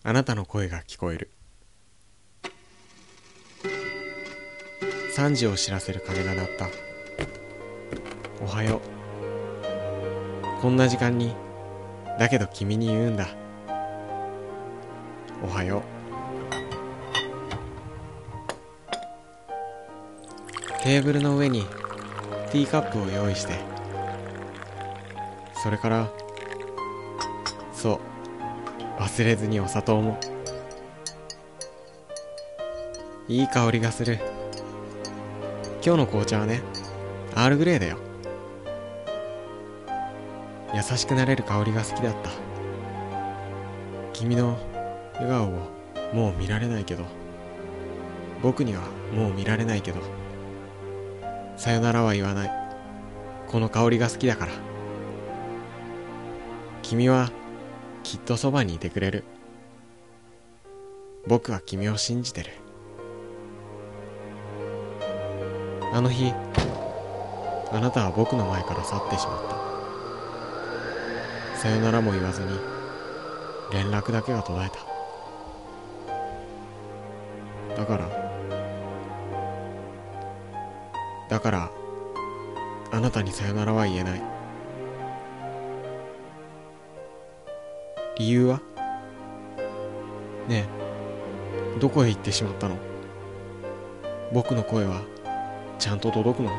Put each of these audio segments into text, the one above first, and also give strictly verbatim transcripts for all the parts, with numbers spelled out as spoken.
あなたの声が聞こえる。さんじを知らせる鐘が鳴った。おはよう。こんな時間に、だけど君に言うんだ。おはよう。テーブルの上にティーカップを用意して、それからそう忘れずにお砂糖も。いい香りがする。今日の紅茶はね、アールグレイだよ。優しくなれる香りが好きだった。君の笑顔をもう見られないけど、僕にはもう見られないけど、さよならは言わない。この香りが好きだから。君はきっとそばにいてくれる。僕は君を信じてる。あの日、あなたは僕の前から去ってしまった。さよならも言わずに連絡だけが途絶えた。だからだからあなたにさよならは言えない。理由は？ねえ、どこへ行ってしまったの？僕の声はちゃんと届くの？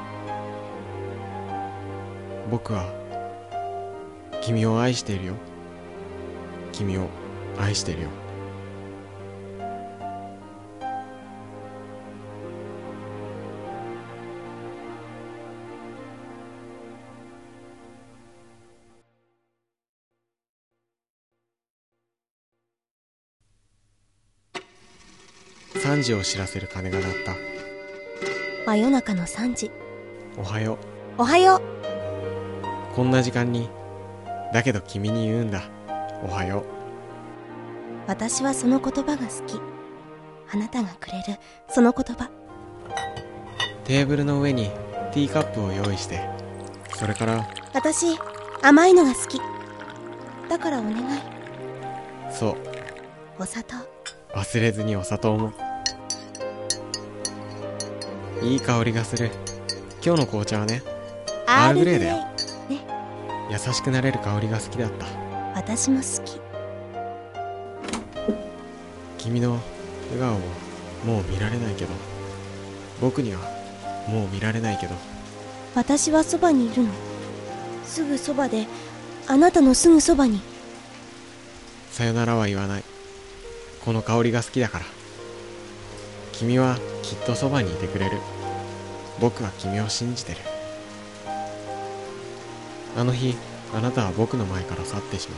僕は君を愛しているよ。君を愛しているよ。さんじを知らせる鐘が鳴った。 真夜中のさんじ。 おはよう。 おはよう。 こんな時間に、だけど君に言うんだ。おはよう。 私はその言葉が好き。あなたがくれるその言葉。 テーブルの上にティーカップを用意して、それから私甘いのが好きだからお願い。 そうお砂糖。 忘れずにお砂糖も。いい香りがする。今日の紅茶はね、アールグレイだよ。 ね、 優しくなれる香りが好きだった。 私も好き。 君の笑顔をもう見られないけど、僕にはもう見られないけど、 私はそばにいるの。すぐそばで、あなたのすぐそばに。 さよならは言わない。この香りが好きだから。君はきっとそばにいてくれる。僕は君を信じてる。あの日、あなたは僕の前から去ってしまった。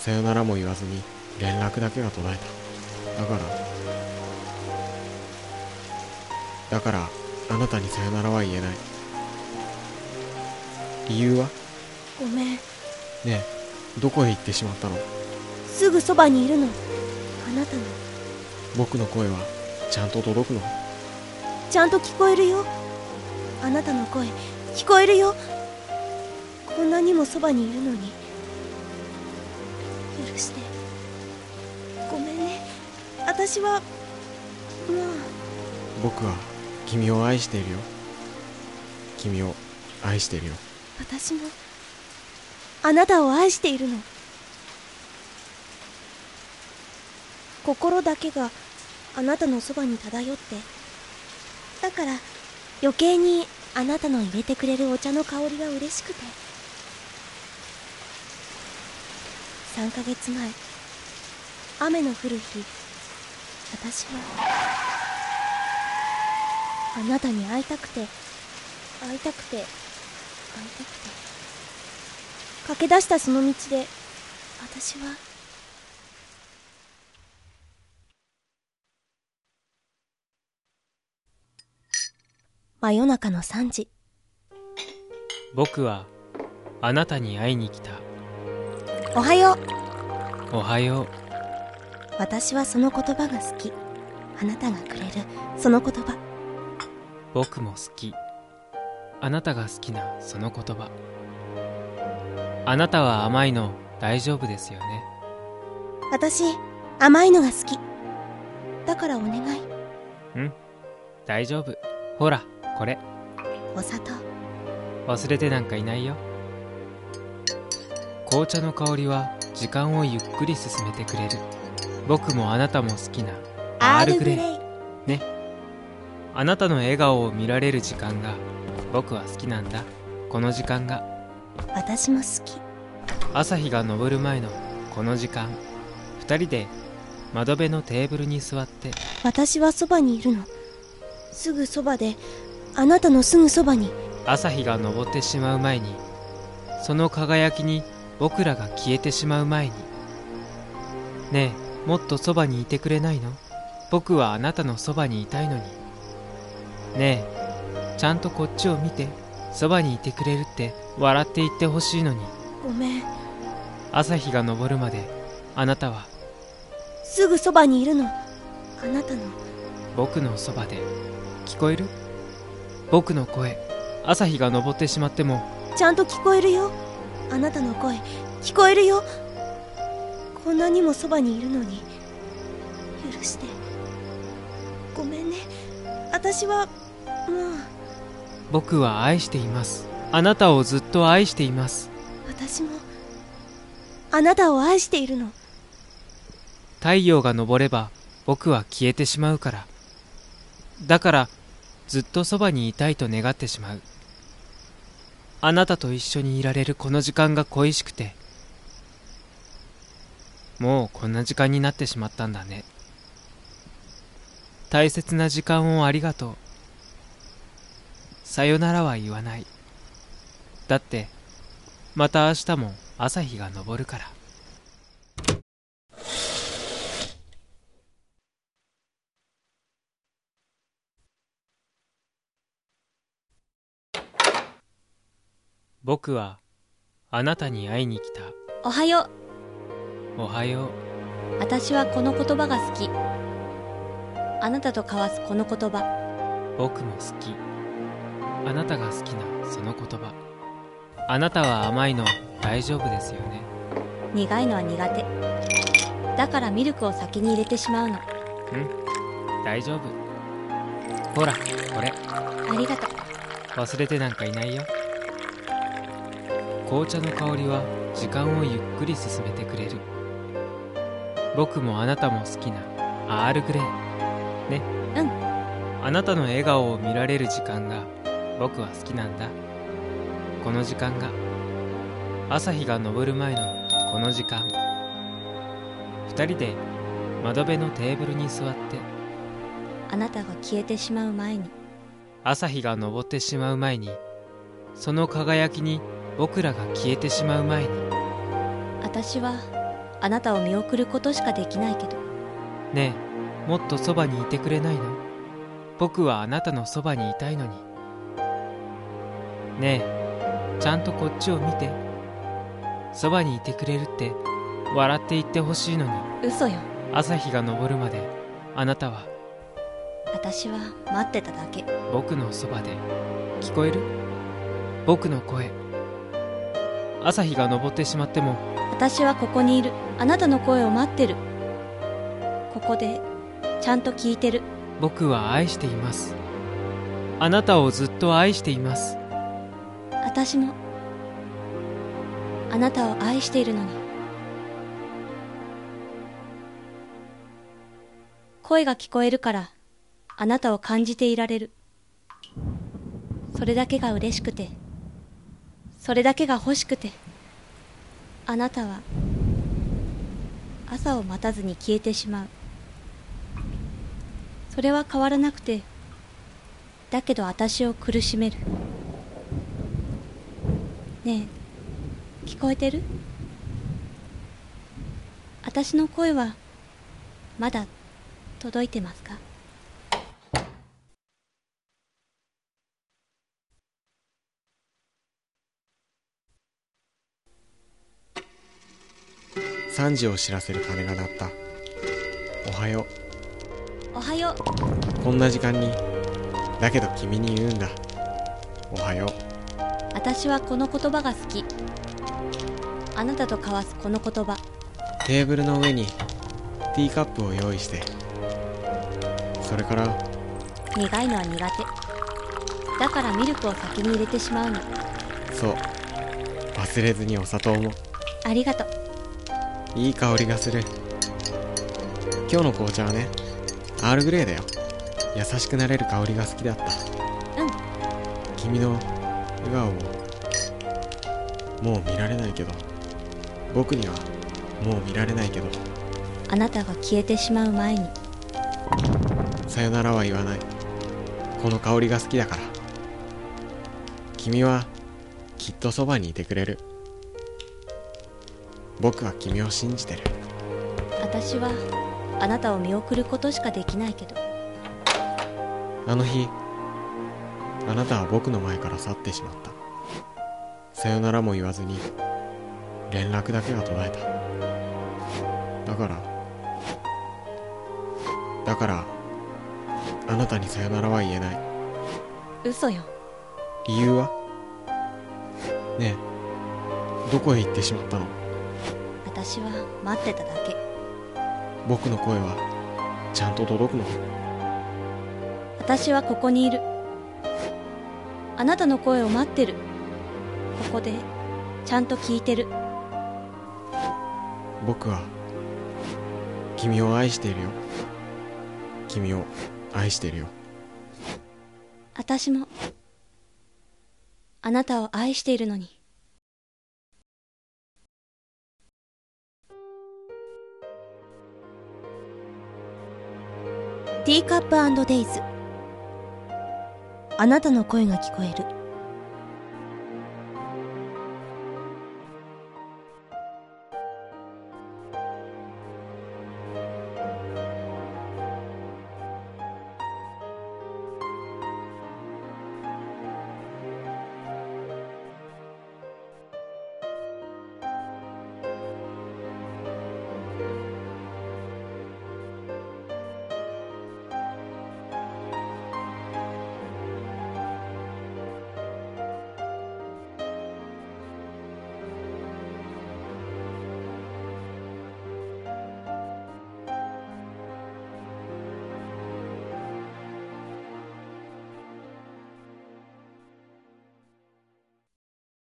さよならも言わずに連絡だけが途絶えた。だからだからあなたにさよならは言えない。理由は？ ごめん。 ねえ、どこへ行ってしまったの？ すぐそばにいるの。あなたの。 僕の声はちゃんと届くの？ ちゃんと聞こえるよ。あなたの声聞こえるよ。こんなにもそばにいるのに。許して。ごめんね。私はもう。 僕は君を愛しているよ。君を愛しているよ。 私もあなたを愛しているの。心だけがあなたのそばに漂って、だから余計にあなたの入れてくれるお茶の香りが嬉しくて。さんかげつまえ、雨の降る日、私はあなたに会いたくて会いたくて会いたくて駆け出したその道で、私は真夜中のさんじ。 僕はあなたに会いに来た。 おはよう。 おはよう。 私はその言葉が好き。あなたがくれるその言葉。 僕も好き。あなたが好きなその言葉。あなたは甘いの大丈夫ですよね。 私、甘いのが好き。だからお願い。 うん、大丈夫。ほら、これ。 お砂糖。 忘れてなんかいないよ。紅茶の香りは時間をゆっくり進めてくれる。僕もあなたも好きなアールグレイね。あなたの笑顔を見られる時間が僕は好きなんだ。この時間が。 私も好き。 朝日が昇る前のこの時間、二人で窓辺のテーブルに座って。 私はそばにいるの。すぐそばで、あなたのすぐそばに。 朝日が昇ってしまう前に、その輝きに僕らが消えてしまう前に。ねえ、もっとそばにいてくれないの？僕はあなたのそばにいたいのに。ねえ、ちゃんとこっちを見て。そばにいてくれるって笑って言ってほしいのに。 ごめん。 朝日が昇るまであなたはすぐそばにいるの。あなたの僕のそばで。聞こえる？僕の声。朝日が昇ってしまってもちゃんと聞こえるよ。あなたの声聞こえるよ。こんなにもそばにいるのに。許して。ごめんね。私はもう。 僕は愛しています。あなたをずっと愛しています。 私もあなたを愛しているの。 太陽が昇れば僕は消えてしまうから。だからずっとそばにいたいと願ってしまう。あなたと一緒にいられるこの時間が恋しくて。もうこんな時間になってしまったんだね。大切な時間をありがとう。さよならは言わない。だってまた明日も朝日が昇るから。僕はあなたに会いに来た。 おはよう。おはよう。 私はこの言葉が好き。あなたと交わすこの言葉。 僕も好き。あなたが好きなその言葉。あなたは甘いの大丈夫ですよね。 苦いのは苦手。だからミルクを先に入れてしまうの。 うん、大丈夫。ほら、これ。 ありがとう。 忘れてなんかいないよ。紅茶の香りは時間をゆっくり進めてくれる。僕もあなたも好きなアールグレイね。 うん。 あなたの笑顔を見られる時間が僕は好きなんだ。この時間が。朝日が昇る前のこの時間、二人で窓辺のテーブルに座って。 あなたが消えてしまう前に。 朝日が昇ってしまう前に、その輝きに僕らが消えてしまう前に。 私はあなたを見送ることしかできないけど。 ねえ、もっとそばにいてくれないの？僕はあなたのそばにいたいのに。ねえ、ちゃんとこっちを見て。そばにいてくれるって笑って言ってほしいのに。 嘘よ。 朝日が昇るまであなたは。 私は待ってただけ。 僕のそばで。聞こえる？僕の声。朝日が昇ってしまっても私はここにいる。あなたの声を待ってる。ここでちゃんと聞いてる。 僕は愛しています。あなたをずっと愛しています。 私もあなたを愛しているのに。声が聞こえるからあなたを感じていられる。それだけが嬉しくて、それだけが欲しくて。あなたは朝を待たずに消えてしまう。それは変わらなくて、だけど私を苦しめる。ねえ、聞こえてる？私の声はまだ届いてますか？ さんじを知らせる鐘が鳴った。おはよおはよう。こんな時間に。だけど君に言うんだ。おはよう。 私はこの言葉が好き。あなたと交わすこの言葉。 テーブルの上にティーカップを用意して、それから。 苦いのは苦手だからミルクを先に入れてしまうの。 そう、忘れずにお砂糖も。 ありがとう。 いい香りがする。今日の紅茶はね、アールグレイだよ。優しくなれる香りが好きだった。 うん。 君の笑顔をもう見られないけど、僕にはもう見られないけど、 あなたが消えてしまう前に。 さよならは言わない。この香りが好きだから。君はきっとそばにいてくれる。僕は君を信じてる。 私はあなたを見送ることしかできないけど。 あの日、あなたは僕の前から去ってしまった。さよならも言わずに連絡だけが途絶えた。だからだからあなたにさよならは言えない。 嘘よ。 理由は？ねえ、どこへ行ってしまったの？ 私は待ってただけ。 僕の声はちゃんと届くの？ 私はここにいる。あなたの声を待ってる。ここでちゃんと聞いてる。 僕は君を愛しているよ。君を愛しているよ。 私もあなたを愛しているのに。ティーカップ&デイズ。あなたの声が聞こえる。